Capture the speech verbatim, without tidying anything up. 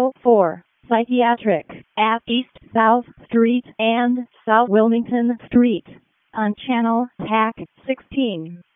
oh four Psychiatric at East South Street and South Wilmington Street on Channel Tac sixteen.